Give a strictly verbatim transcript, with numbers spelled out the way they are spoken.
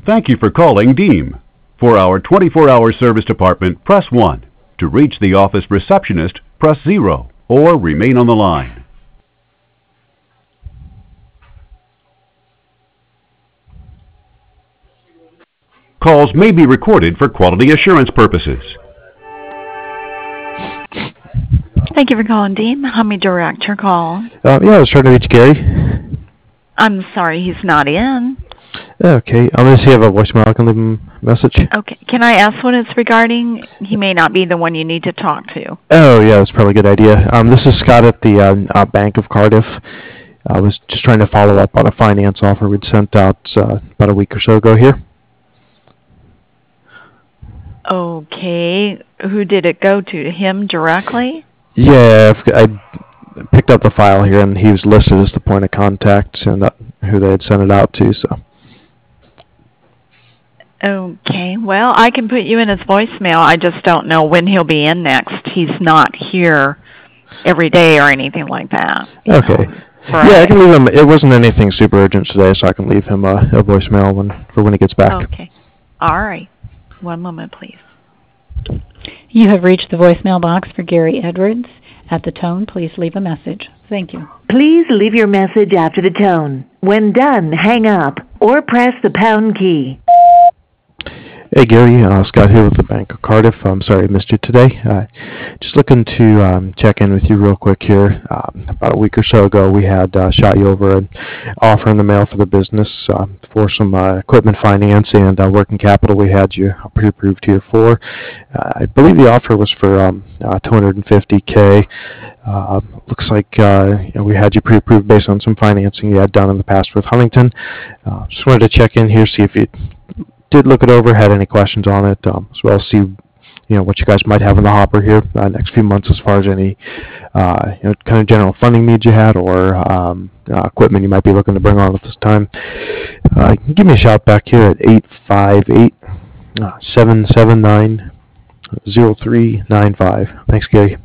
Thank you for calling Deem. For our twenty-four hour service department, press one. To reach the office receptionist, press zero or remain on the line. Calls may be recorded for quality assurance purposes. Thank you for calling, Dean. How may I direct your call? Uh, yeah, I was trying to reach Gary. I'm sorry, he's not in. Okay, unless you have a voicemail, I can leave him a message. Okay, can I ask what it's regarding? He may not be the one you need to talk to. Oh, yeah, that's probably a good idea. Um, this is Scott at the uh, uh, Bank of Cardiff. I was just trying to follow up on a finance offer we'd sent out uh, about a week or so ago here. Okay, who did it go to? To him directly? Yeah, I picked up the file here, and he was listed as the point of contact and uh, who they had sent it out to. So. Okay, well, I can put you in his voicemail. I just don't know when he'll be in next. He's not here every day or anything like that. Okay. Yeah, I can leave him. It wasn't anything super urgent today, so I can leave him a, a voicemail when for when he gets back. Okay. All right. One moment, please. You have reached the voicemail box for Gary Edwards. At the tone, please leave a message. Thank you. Please leave your message after the tone. When done, hang up or press the pound key. Hey Gary, uh, Scott here with the Bank of Cardiff. I'm sorry I missed you today. Uh, just looking to um, check in with you real quick here. Um, about a week or so ago, we had uh, shot you over an offer in the mail for the business uh, for some uh, equipment finance and uh, working capital. We had you pre-approved here for. Uh, I believe the offer was for um, uh, two hundred fifty K. Uh, looks like uh, you know, we had you pre-approved based on some financing you had done in the past with Huntington. Uh, just wanted to check in here, see if you did look it over, had any questions on it, um, as well as see, you know, what you guys might have in the hopper here uh, next few months as far as any, uh, you know, kind of general funding needs you had or um, uh, equipment you might be looking to bring on at this time. Uh, give me a shout back here at eight five eight, seven seven nine, zero three nine five. Thanks, Gary.